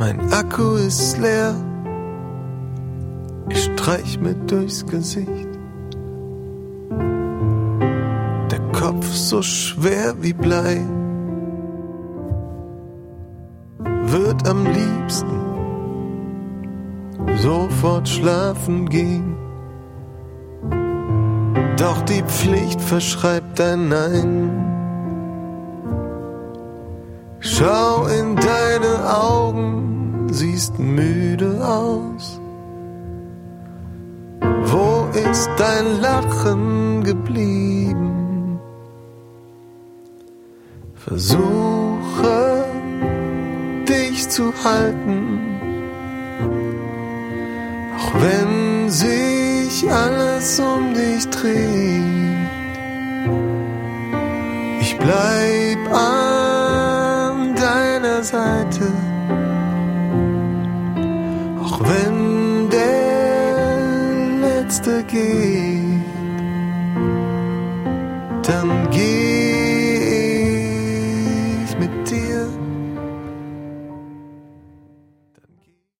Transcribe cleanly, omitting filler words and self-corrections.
Mein Akku ist leer, ich streich mir durchs Gesicht. Der Kopf so schwer wie Blei, wird am liebsten sofort schlafen gehen. Doch die Pflicht verschreibt ein Nein. Schau in deine Augen, siehst müde aus. Wo ist dein Lachen geblieben? Versuche dich zu halten, auch wenn sich alles um dich dreht. Ich bleib an deiner Seite, auch wenn der Letzte geht, dann geht